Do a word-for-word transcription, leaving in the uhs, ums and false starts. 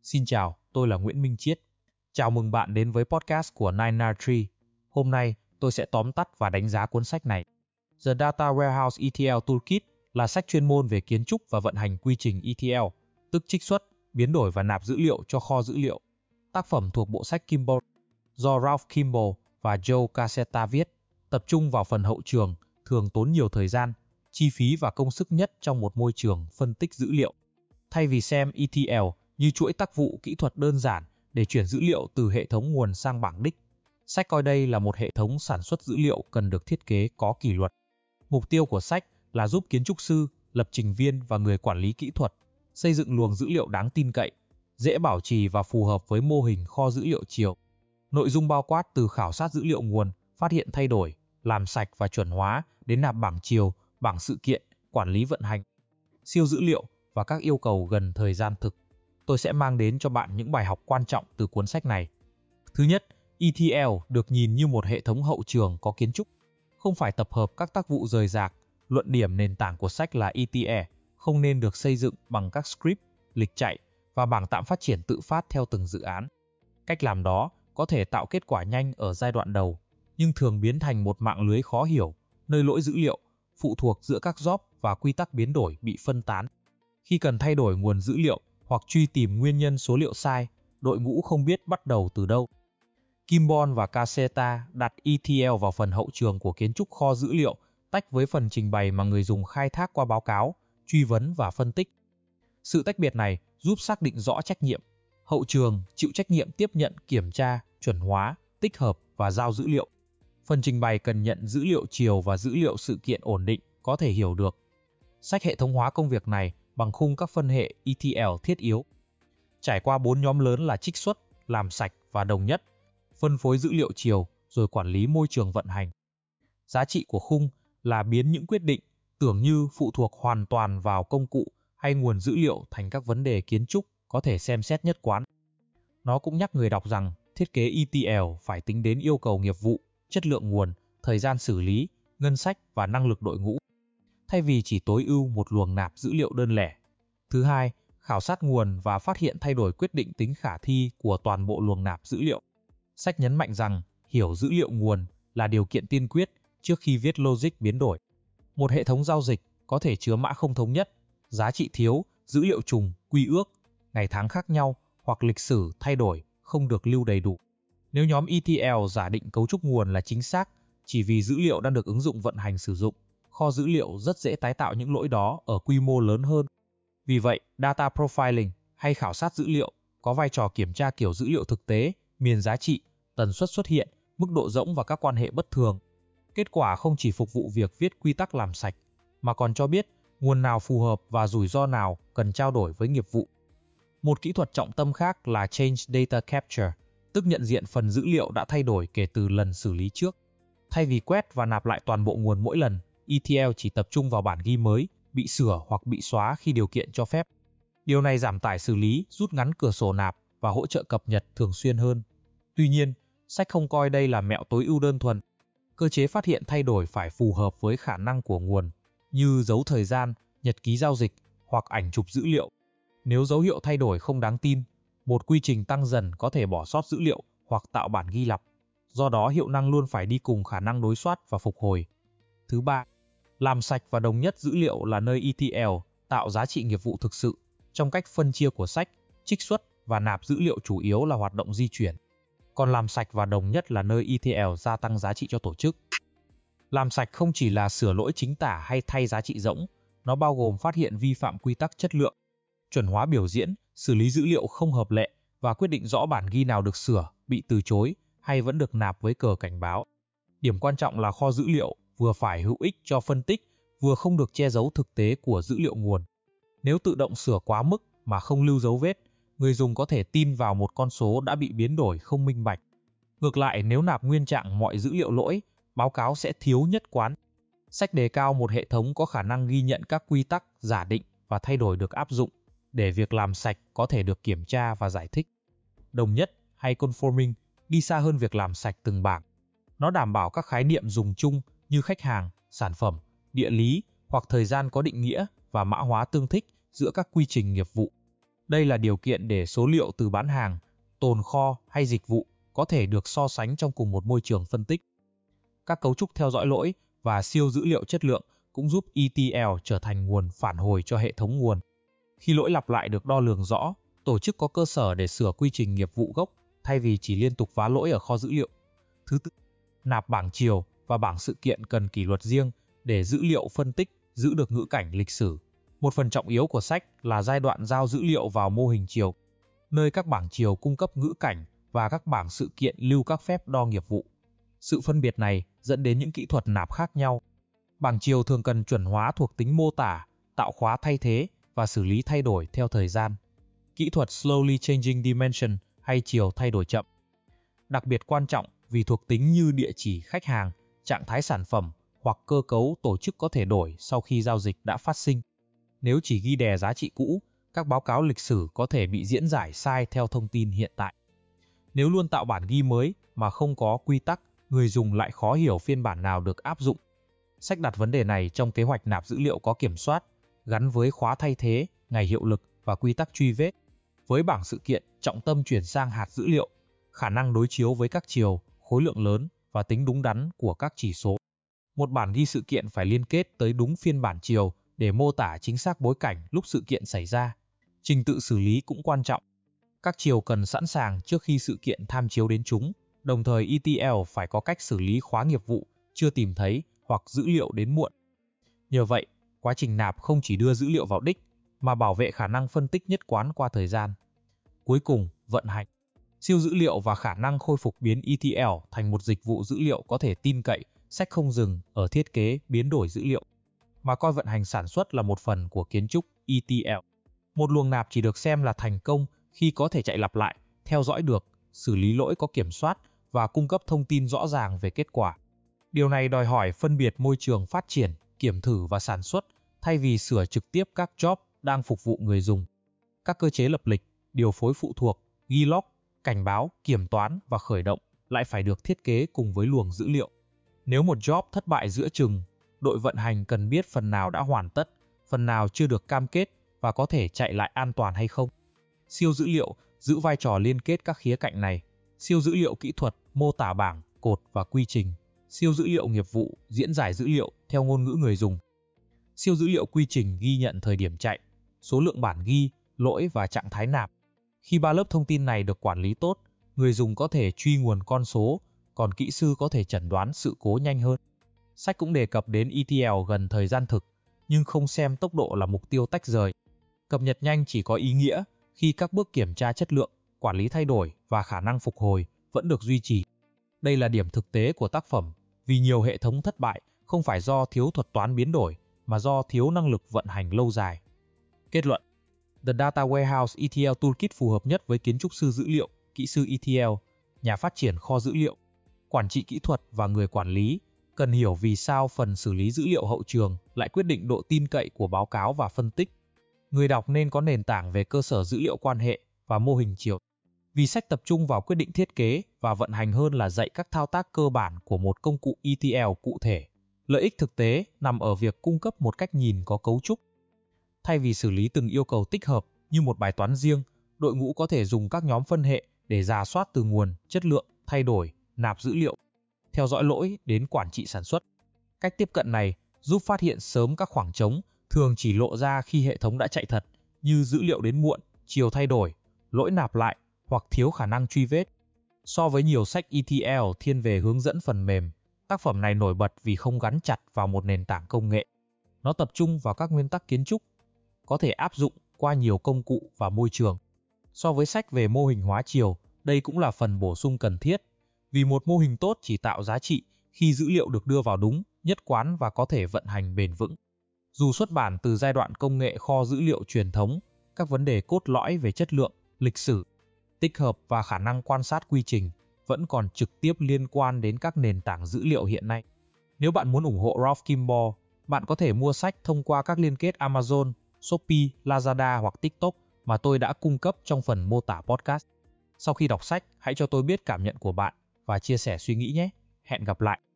Xin chào, tôi là Nguyễn Minh Chiết. Chào mừng bạn đến với podcast của chín chín ba. Hôm nay, tôi sẽ tóm tắt và đánh giá cuốn sách này. The Data Warehouse E T L Toolkit là sách chuyên môn về kiến trúc và vận hành quy trình E T L, tức trích xuất, biến đổi và nạp dữ liệu cho kho dữ liệu. Tác phẩm thuộc bộ sách Kimball do Ralph Kimball và Joe Caseta viết, tập trung vào phần hậu trường, thường tốn nhiều thời gian, chi phí và công sức nhất trong một môi trường phân tích dữ liệu. Thay vì xem E T L như chuỗi tác vụ kỹ thuật đơn giản để chuyển dữ liệu từ hệ thống nguồn sang bảng đích, sách coi đây là một hệ thống sản xuất dữ liệu cần được thiết kế có kỷ luật. Mục tiêu của sách là giúp kiến trúc sư, lập trình viên và người quản lý kỹ thuật xây dựng luồng dữ liệu đáng tin cậy, dễ bảo trì và phù hợp với mô hình kho dữ liệu chiều. Nội dung bao quát từ khảo sát dữ liệu nguồn, phát hiện thay đổi, làm sạch và chuẩn hóa đến nạp bảng chiều, bảng sự kiện, quản lý vận hành, siêu dữ liệu và các yêu cầu gần thời gian thực. Tôi sẽ mang đến cho bạn những bài học quan trọng từ cuốn sách này. Thứ nhất, E T L được nhìn như một hệ thống hậu trường có kiến trúc, không phải tập hợp các tác vụ rời rạc. Luận điểm nền tảng của sách là E T L không nên được xây dựng bằng các script, lịch chạy và bảng tạm phát triển tự phát theo từng dự án. Cách làm đó có thể tạo kết quả nhanh ở giai đoạn đầu, nhưng thường biến thành một mạng lưới khó hiểu, nơi lỗi dữ liệu, phụ thuộc giữa các job và quy tắc biến đổi bị phân tán. Khi cần thay đổi nguồn dữ liệu hoặc truy tìm nguyên nhân số liệu sai, đội ngũ không biết bắt đầu từ đâu. Kimball và Caseta đặt E T L vào phần hậu trường của kiến trúc kho dữ liệu, tách với phần trình bày mà người dùng khai thác qua báo cáo, truy vấn và phân tích. Sự tách biệt này giúp xác định rõ trách nhiệm. Hậu trường chịu trách nhiệm tiếp nhận, kiểm tra, chuẩn hóa, tích hợp và giao dữ liệu. Phần trình bày cần nhận dữ liệu chiều và dữ liệu sự kiện ổn định, có thể hiểu được. Sách hệ thống hóa công việc này bằng khung các phân hệ E T L thiết yếu. Trải qua bốn nhóm lớn là trích xuất, làm sạch và đồng nhất, phân phối dữ liệu chiều rồi quản lý môi trường vận hành. Giá trị của khung là biến những quyết định tưởng như phụ thuộc hoàn toàn vào công cụ hay nguồn dữ liệu thành các vấn đề kiến trúc có thể xem xét nhất quán. Nó cũng nhắc người đọc rằng thiết kế E T L phải tính đến yêu cầu nghiệp vụ, chất lượng nguồn, thời gian xử lý, ngân sách và năng lực đội ngũ, thay vì chỉ tối ưu một luồng nạp dữ liệu đơn lẻ. Thứ hai, khảo sát nguồn và phát hiện thay đổi quyết định tính khả thi của toàn bộ luồng nạp dữ liệu. Sách nhấn mạnh rằng hiểu dữ liệu nguồn là điều kiện tiên quyết trước khi viết logic biến đổi. Một hệ thống giao dịch có thể chứa mã không thống nhất, giá trị thiếu, dữ liệu trùng, quy ước, ngày tháng khác nhau hoặc lịch sử thay đổi không được lưu đầy đủ. Nếu nhóm E T L giả định cấu trúc nguồn là chính xác chỉ vì dữ liệu đang được ứng dụng vận hành sử dụng, kho dữ liệu rất dễ tái tạo những lỗi đó ở quy mô lớn hơn. Vì vậy, data profiling hay khảo sát dữ liệu có vai trò kiểm tra kiểu dữ liệu thực tế, miền giá trị, tần suất xuất hiện, mức độ rỗng và các quan hệ bất thường. Kết quả không chỉ phục vụ việc viết quy tắc làm sạch, mà còn cho biết nguồn nào phù hợp và rủi ro nào cần trao đổi với nghiệp vụ. Một kỹ thuật trọng tâm khác là Change Data Capture, tức nhận diện phần dữ liệu đã thay đổi kể từ lần xử lý trước. Thay vì quét và nạp lại toàn bộ nguồn mỗi lần, E T L chỉ tập trung vào bản ghi mới, bị sửa hoặc bị xóa khi điều kiện cho phép. Điều này giảm tải xử lý, rút ngắn cửa sổ nạp và hỗ trợ cập nhật thường xuyên hơn. Tuy nhiên, sách không coi đây là mẹo tối ưu đơn thuần. Cơ chế phát hiện thay đổi phải phù hợp với khả năng của nguồn, như dấu thời gian, nhật ký giao dịch hoặc ảnh chụp dữ liệu. Nếu dấu hiệu thay đổi không đáng tin, một quy trình tăng dần có thể bỏ sót dữ liệu hoặc tạo bản ghi lặp. Do đó hiệu năng luôn phải đi cùng khả năng đối soát và phục hồi. Thứ ba, làm sạch và đồng nhất dữ liệu là nơi E T L tạo giá trị nghiệp vụ thực sự. Trong cách phân chia của sách, trích xuất và nạp dữ liệu chủ yếu là hoạt động di chuyển. Còn làm sạch và đồng nhất là nơi E T L gia tăng giá trị cho tổ chức. Làm sạch không chỉ là sửa lỗi chính tả hay thay giá trị rỗng, nó bao gồm phát hiện vi phạm quy tắc chất lượng, chuẩn hóa biểu diễn, xử lý dữ liệu không hợp lệ và quyết định rõ bản ghi nào được sửa, bị từ chối hay vẫn được nạp với cờ cảnh báo. Điểm quan trọng là kho dữ liệu vừa phải hữu ích cho phân tích, vừa không được che giấu thực tế của dữ liệu nguồn. Nếu tự động sửa quá mức mà không lưu dấu vết, người dùng có thể tin vào một con số đã bị biến đổi không minh bạch. Ngược lại, nếu nạp nguyên trạng mọi dữ liệu lỗi, báo cáo sẽ thiếu nhất quán. Sách đề cao một hệ thống có khả năng ghi nhận các quy tắc, giả định và thay đổi được áp dụng, để việc làm sạch có thể được kiểm tra và giải thích. Đồng nhất hay conforming đi xa hơn việc làm sạch từng bảng. Nó đảm bảo các khái niệm dùng chung như khách hàng, sản phẩm, địa lý hoặc thời gian có định nghĩa và mã hóa tương thích giữa các quy trình nghiệp vụ. Đây là điều kiện để số liệu từ bán hàng, tồn kho hay dịch vụ có thể được so sánh trong cùng một môi trường phân tích. Các cấu trúc theo dõi lỗi và siêu dữ liệu chất lượng cũng giúp E T L trở thành nguồn phản hồi cho hệ thống nguồn. Khi lỗi lặp lại được đo lường rõ, tổ chức có cơ sở để sửa quy trình nghiệp vụ gốc thay vì chỉ liên tục vá lỗi ở kho dữ liệu. Thứ tư, nạp bảng chiều và bảng sự kiện cần kỷ luật riêng để dữ liệu phân tích giữ được ngữ cảnh lịch sử. Một phần trọng yếu của sách là giai đoạn giao dữ liệu vào mô hình chiều, nơi các bảng chiều cung cấp ngữ cảnh và các bảng sự kiện lưu các phép đo nghiệp vụ. Sự phân biệt này dẫn đến những kỹ thuật nạp khác nhau. Bảng chiều thường cần chuẩn hóa thuộc tính mô tả, tạo khóa thay thế và xử lý thay đổi theo thời gian. Kỹ thuật Slowly Changing Dimension hay chiều thay đổi chậm. Đặc biệt quan trọng vì thuộc tính như địa chỉ khách hàng, trạng thái sản phẩm hoặc cơ cấu tổ chức có thể đổi sau khi giao dịch đã phát sinh. Nếu chỉ ghi đè giá trị cũ, các báo cáo lịch sử có thể bị diễn giải sai theo thông tin hiện tại. Nếu luôn tạo bản ghi mới mà không có quy tắc, người dùng lại khó hiểu phiên bản nào được áp dụng. Sách đặt vấn đề này trong kế hoạch nạp dữ liệu có kiểm soát, gắn với khóa thay thế, ngày hiệu lực và quy tắc truy vết. Với bảng sự kiện, trọng tâm chuyển sang hạt dữ liệu, khả năng đối chiếu với các chiều, khối lượng lớn và tính đúng đắn của các chỉ số. Một bản ghi sự kiện phải liên kết tới đúng phiên bản chiều để mô tả chính xác bối cảnh lúc sự kiện xảy ra. Trình tự xử lý cũng quan trọng. Các chiều cần sẵn sàng trước khi sự kiện tham chiếu đến chúng, đồng thời E T L phải có cách xử lý khóa nghiệp vụ chưa tìm thấy hoặc dữ liệu đến muộn. Nhờ vậy, quá trình nạp không chỉ đưa dữ liệu vào đích, mà bảo vệ khả năng phân tích nhất quán qua thời gian. Cuối cùng, vận hành. Siêu dữ liệu và khả năng khôi phục biến E T L thành một dịch vụ dữ liệu có thể tin cậy, sách không dừng ở thiết kế biến đổi dữ liệu, mà coi vận hành sản xuất là một phần của kiến trúc E T L. Một luồng nạp chỉ được xem là thành công khi có thể chạy lặp lại, theo dõi được, xử lý lỗi có kiểm soát và cung cấp thông tin rõ ràng về kết quả. Điều này đòi hỏi phân biệt môi trường phát triển, kiểm thử và sản xuất thay vì sửa trực tiếp các job đang phục vụ người dùng. Các cơ chế lập lịch, điều phối phụ thuộc, ghi log, cảnh báo, kiểm toán và khởi động lại phải được thiết kế cùng với luồng dữ liệu. Nếu một job thất bại giữa chừng, đội vận hành cần biết phần nào đã hoàn tất, phần nào chưa được cam kết và có thể chạy lại an toàn hay không. Siêu dữ liệu giữ vai trò liên kết các khía cạnh này. Siêu dữ liệu kỹ thuật mô tả bảng, cột và quy trình. Siêu dữ liệu nghiệp vụ diễn giải dữ liệu theo ngôn ngữ người dùng. Siêu dữ liệu quy trình ghi nhận thời điểm chạy, số lượng bản ghi, lỗi và trạng thái nạp. Khi ba lớp thông tin này được quản lý tốt, người dùng có thể truy nguồn con số, còn kỹ sư có thể chẩn đoán sự cố nhanh hơn. Sách cũng đề cập đến E T L gần thời gian thực, nhưng không xem tốc độ là mục tiêu tách rời. Cập nhật nhanh chỉ có ý nghĩa khi các bước kiểm tra chất lượng, quản lý thay đổi và khả năng phục hồi vẫn được duy trì. Đây là điểm thực tế của tác phẩm, vì nhiều hệ thống thất bại không phải do thiếu thuật toán biến đổi, mà do thiếu năng lực vận hành lâu dài. Kết luận: The Data Warehouse E T L Toolkit phù hợp nhất với kiến trúc sư dữ liệu, kỹ sư E T L, nhà phát triển kho dữ liệu, quản trị kỹ thuật và người quản lý cần hiểu vì sao phần xử lý dữ liệu hậu trường lại quyết định độ tin cậy của báo cáo và phân tích. Người đọc nên có nền tảng về cơ sở dữ liệu quan hệ và mô hình chiều. Vì sách tập trung vào quyết định thiết kế và vận hành hơn là dạy các thao tác cơ bản của một công cụ E T L cụ thể. Lợi ích thực tế nằm ở việc cung cấp một cách nhìn có cấu trúc. Thay vì xử lý từng yêu cầu tích hợp như một bài toán riêng, đội ngũ có thể dùng các nhóm phân hệ để rà soát từ nguồn, chất lượng, thay đổi, nạp dữ liệu, theo dõi lỗi đến quản trị sản xuất. Cách tiếp cận này giúp phát hiện sớm các khoảng trống thường chỉ lộ ra khi hệ thống đã chạy thật, như dữ liệu đến muộn, chiều thay đổi, lỗi nạp lại hoặc thiếu khả năng truy vết. So với nhiều sách E T L thiên về hướng dẫn phần mềm, tác phẩm này nổi bật vì không gắn chặt vào một nền tảng công nghệ. Nó tập trung vào các nguyên tắc kiến trúc, có thể áp dụng qua nhiều công cụ và môi trường. So với sách về mô hình hóa chiều, đây cũng là phần bổ sung cần thiết, vì một mô hình tốt chỉ tạo giá trị khi dữ liệu được đưa vào đúng, nhất quán và có thể vận hành bền vững. Dù xuất bản từ giai đoạn công nghệ kho dữ liệu truyền thống, các vấn đề cốt lõi về chất lượng, lịch sử, tích hợp và khả năng quan sát quy trình vẫn còn trực tiếp liên quan đến các nền tảng dữ liệu hiện nay. Nếu bạn muốn ủng hộ Ralph Kimball, bạn có thể mua sách thông qua các liên kết Amazon, Shopee, Lazada hoặc TikTok mà tôi đã cung cấp trong phần mô tả podcast. Sau khi đọc sách, hãy cho tôi biết cảm nhận của bạn và chia sẻ suy nghĩ nhé. Hẹn gặp lại!